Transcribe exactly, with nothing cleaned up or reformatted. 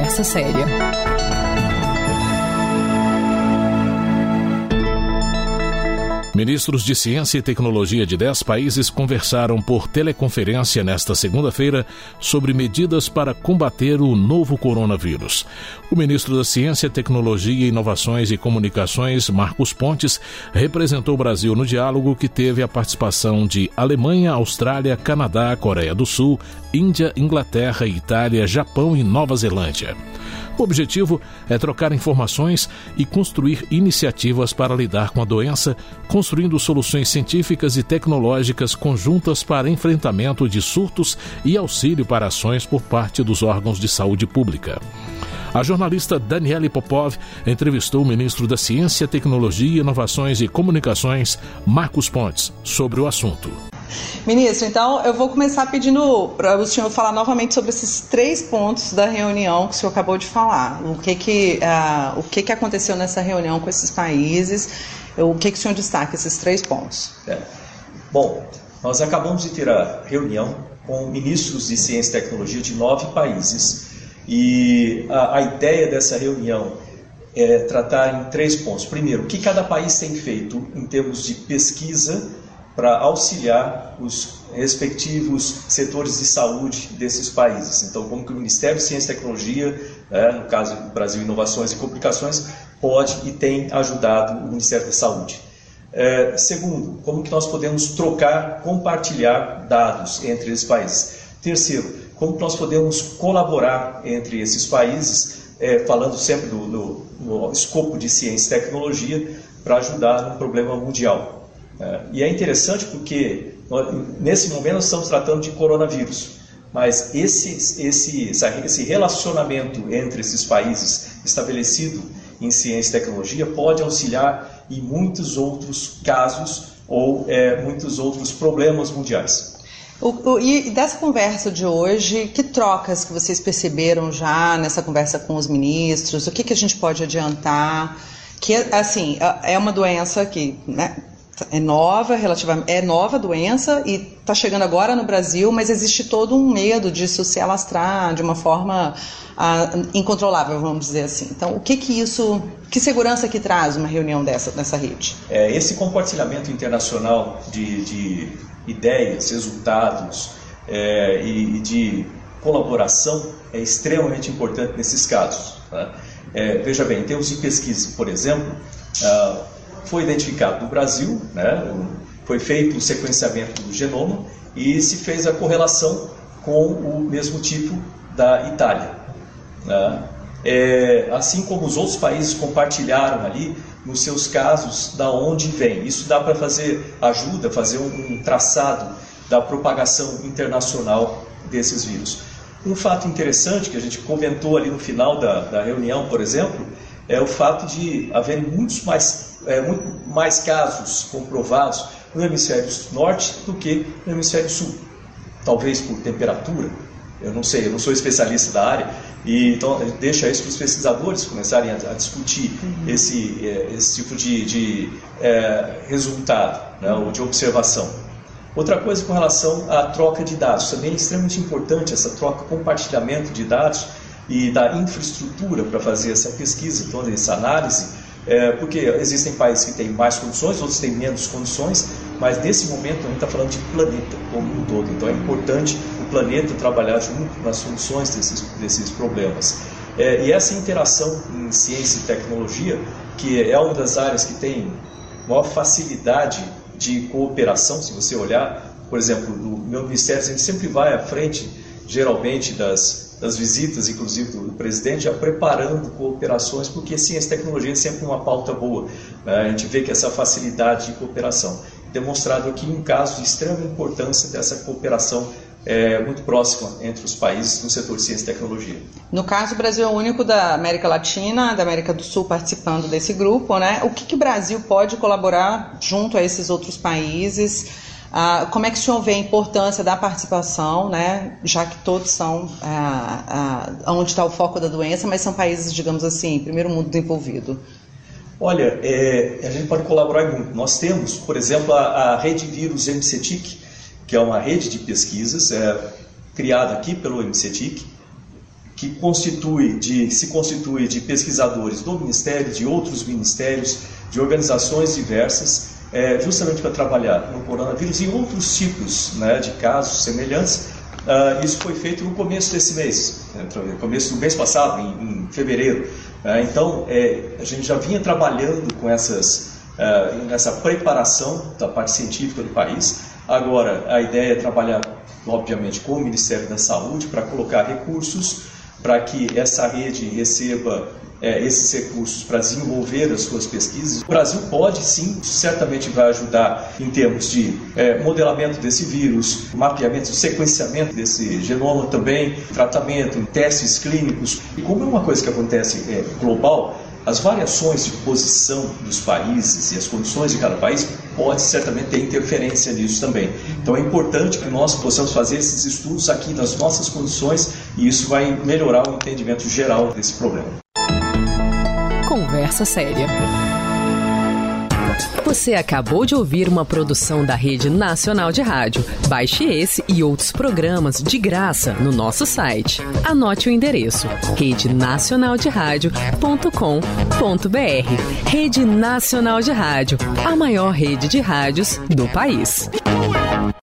conversa séria. Ministros de Ciência e Tecnologia de dez países conversaram por teleconferência nesta segunda-feira sobre medidas para combater o novo coronavírus. O ministro da Ciência, Tecnologia, Inovações e Comunicações, Marcos Pontes, representou o Brasil no diálogo que teve a participação de Alemanha, Austrália, Canadá, Coreia do Sul, Índia, Inglaterra, Itália, Japão e Nova Zelândia. O objetivo é trocar informações e construir iniciativas para lidar com a doença, construindo soluções científicas e tecnológicas conjuntas para enfrentamento de surtos e auxílio para ações por parte dos órgãos de saúde pública. A jornalista Daniele Popov entrevistou o ministro da Ciência, Tecnologia, Inovações e Comunicações, Marcos Pontes, sobre o assunto. Ministro, então eu vou começar pedindo para o senhor falar novamente sobre esses três pontos da reunião que o senhor acabou de falar. O que que, uh, o que, que aconteceu nessa reunião com esses países, o que, que o senhor destaca, esses três pontos? É. Bom, nós acabamos de ter a reunião com ministros de Ciência e Tecnologia de nove países e a, a ideia dessa reunião é tratar em três pontos. Primeiro, o que cada país tem feito em termos de pesquisa para auxiliar os respectivos setores de saúde desses países. Então, como que o Ministério de Ciência e Tecnologia, né, no caso do Brasil Inovações e Comunicações, pode e tem ajudado o Ministério da Saúde. É, segundo, como que nós podemos trocar, compartilhar dados entre esses países. Terceiro, como que nós podemos colaborar entre esses países, é, falando sempre do, do, do escopo de ciência e tecnologia, para ajudar no problema mundial. É, e é interessante porque nós, nesse momento nós estamos tratando de coronavírus, mas esse, esse, esse relacionamento entre esses países estabelecido em ciência e tecnologia pode auxiliar em muitos outros casos ou é, muitos outros problemas mundiais. O, o, e dessa conversa de hoje, que trocas que vocês perceberam já nessa conversa com os ministros? O que, que a gente pode adiantar? Que, assim, é uma doença que... né, é nova, relativamente, é nova a doença e está chegando agora no Brasil, mas existe todo um medo disso se alastrar de uma forma ah, incontrolável, vamos dizer assim. Então, o que que isso, que segurança que traz uma reunião dessa, dessa rede? É, esse compartilhamento internacional de, de ideias, resultados é, e, e de colaboração é extremamente importante nesses casos. Tá? É, veja bem, em termos de pesquisa, por exemplo, ah, foi identificado no Brasil, né, foi feito o sequenciamento do genoma e se fez a correlação com o mesmo tipo da Itália. Né? É, assim como os outros países compartilharam ali nos seus casos da onde vem. Isso dá para fazer, ajuda a fazer um, um traçado da propagação internacional desses vírus. Um fato interessante que a gente comentou ali no final da, da reunião, por exemplo, é o fato de haver muitos mais É, muito mais casos comprovados no hemisfério norte do que no hemisfério sul. Talvez por temperatura, eu não sei, eu não sou especialista da área, e então deixa isso para os pesquisadores começarem a, a discutir uhum. esse, é, esse tipo de, de é, resultado, né, ou de observação. Outra coisa com relação à troca de dados, também é extremamente importante essa troca, compartilhamento de dados e da infraestrutura para fazer essa pesquisa, toda essa análise. É, porque existem países que têm mais condições, outros têm menos condições, mas nesse momento a gente está falando de planeta como um todo. Então é importante o planeta trabalhar junto nas soluções desses, desses problemas. É, e essa interação em ciência e tecnologia, que é uma das áreas que tem maior facilidade de cooperação, se você olhar, por exemplo, no meu ministério, a gente sempre vai à frente, geralmente, das... das visitas, inclusive, do presidente, já preparando cooperações, porque ciência e tecnologia é sempre uma pauta boa. Né? A gente vê que essa facilidade de cooperação, demonstrado aqui um caso de extrema importância dessa cooperação é, muito próxima entre os países no setor de ciência e tecnologia. No caso, o Brasil é o único da América Latina, da América do Sul participando desse grupo, né? O que, que o Brasil pode colaborar junto a esses outros países? Ah, como é que o senhor vê a importância da participação, né, já que todos são ah, ah, onde está o foco da doença, mas são países, digamos assim, primeiro mundo desenvolvido? Olha, é, a gente pode colaborar muito. Nós temos, por exemplo, a, a Rede Vírus M C T I C, que é uma rede de pesquisas é, criada aqui pelo M C T I C, que constitui de, se constitui de pesquisadores do Ministério, de outros ministérios, de organizações diversas, é, justamente para trabalhar no coronavírus e outros tipos, né, de casos semelhantes. Uh, isso foi feito no começo desse mês, no começo do mês passado, em, em fevereiro. Uh, então, é, a gente já vinha trabalhando com essas, uh, essa preparação da parte científica do país. Agora, a ideia é trabalhar, obviamente, com o Ministério da Saúde para colocar recursos para que essa rede receba é, esses recursos para desenvolver as suas pesquisas. O Brasil pode sim, certamente vai ajudar em termos de é, modelamento desse vírus, mapeamento, sequenciamento desse genoma também, tratamento, testes clínicos. E como é uma coisa que acontece é, global, as variações de posição dos países e as condições de cada país pode certamente ter interferência nisso também. Então é importante que nós possamos fazer esses estudos aqui nas nossas condições e isso vai melhorar o entendimento geral desse problema. Conversa séria. Você acabou de ouvir uma produção da Rede Nacional de Rádio. Baixe esse e outros programas de graça no nosso site. Anote o endereço: rede nacional de rádio ponto com ponto b r. Rede Nacional de Rádio, a maior rede de rádios do país.